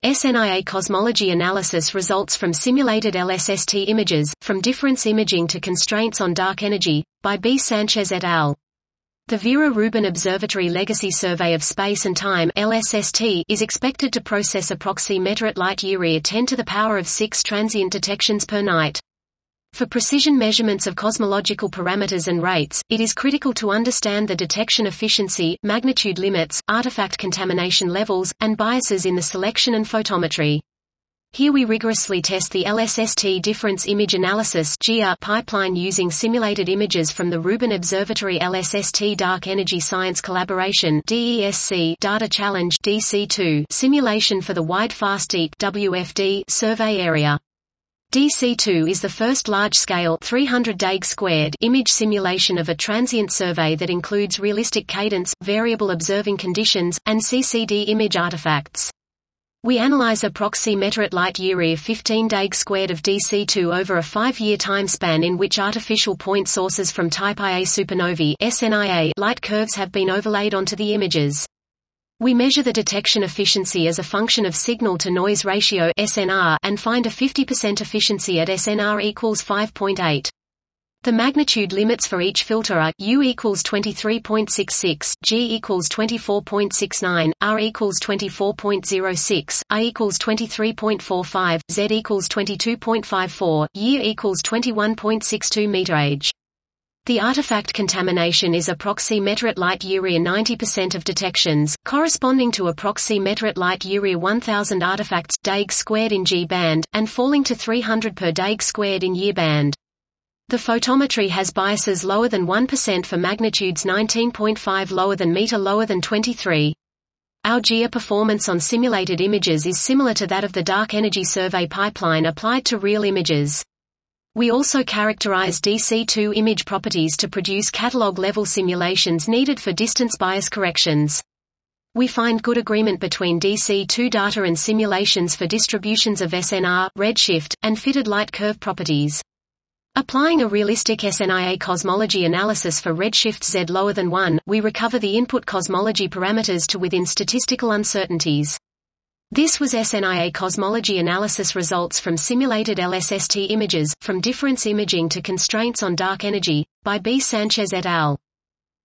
SNIA cosmology analysis results from simulated LSST images, From Difference Imaging to Constraints on Dark Energy, by B. Sanchez et al. The Vera Rubin Observatory Legacy Survey of Space and Time (LSST) is expected to process approximately light-year 10⁶ transient detections per night. For precision measurements of cosmological parameters and rates, it is critical to understand the detection efficiency, magnitude limits, artifact contamination levels, and biases in the selection and photometry. Here we rigorously test the LSST Difference Image Analysis pipeline using simulated images from the Rubin Observatory LSST Dark Energy Science Collaboration Data Challenge DC2 simulation for the Wide Fast Deep WFD survey area. DC2 is the first large-scale 300 Dag² image simulation of a transient survey that includes realistic cadence, variable observing conditions, and CCD image artifacts. We analyze approximately light-year 15 Dag² of DC2 over a 5-year time span in which artificial point sources from type Ia supernovae (SNIA) light curves have been overlaid onto the images. We measure the detection efficiency as a function of signal-to-noise ratio (SNR) and find a 50% efficiency at SNR equals 5.8. The magnitude limits for each filter are U equals 23.66, G equals 24.69, R equals 24.06, I equals 23.45, Z equals 22.54, year equals 21.62 meter age. The artifact contamination is approximately light-year 90% of detections, corresponding to approximately light-year 1000 artifacts Dag² in G band, and falling to 300 per Dag² in year band. The photometry has biases lower than 1% for magnitudes 19.5 lower than meter lower than 23. Our GEA performance on simulated images is similar to that of the Dark Energy Survey pipeline applied to real images. We also characterize DC2 image properties to produce catalog-level simulations needed for distance bias corrections. We find good agreement between DC2 data and simulations for distributions of SNR, redshift, and fitted light curve properties. Applying a realistic SNIA cosmology analysis for redshift Z lower than 1, we recover the input cosmology parameters to within statistical uncertainties. This was SNIA cosmology analysis results from simulated LSST images, From Difference Imaging to Constraints on Dark Energy, by B. Sanchez et al.